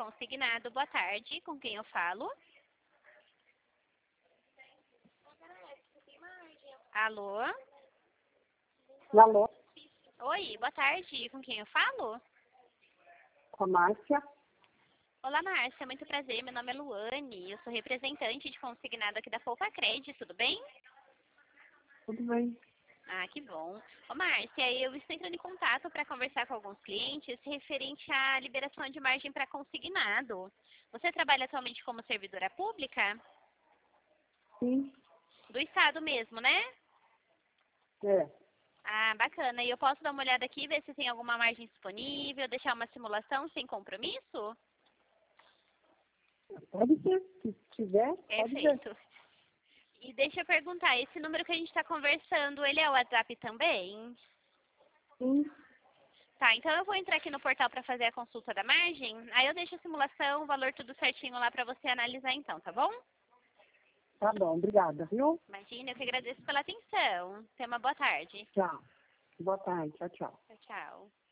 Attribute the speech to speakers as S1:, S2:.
S1: consignado. Boa tarde, com quem eu falo? Alô?
S2: Alô,
S1: Oi, boa tarde, com quem eu falo?
S2: com a Márcia.
S1: Olá, Márcia, muito prazer. Meu nome é Luane, eu sou representante de consignado aqui da Poupacred, tudo bem?
S2: Tudo bem?
S1: Ah, que bom. Ô, Márcia, eu estou entrando em contato para conversar com alguns clientes referente à liberação de margem para consignado. Você trabalha atualmente como servidora pública?
S2: Sim,
S1: Do Estado mesmo, né?
S2: é.
S1: Ah, bacana. E eu posso dar uma olhada aqui, ver se tem alguma margem disponível, deixar uma simulação sem compromisso?
S2: Pode ser, se tiver, pode ser.
S1: Perfeito. E deixa eu perguntar, esse número que a gente está conversando, ele é o WhatsApp também?
S2: Sim,
S1: Tá, então eu vou entrar aqui no portal para fazer a consulta da margem, aí eu deixo a simulação, o valor tudo certinho lá para você analisar então, tá bom?
S2: tá bom, obrigada, viu?
S1: Imagina, eu que agradeço pela atenção. Tenha uma boa tarde.
S2: Tchau. Boa tarde, tchau, tchau.
S1: Tchau, tchau.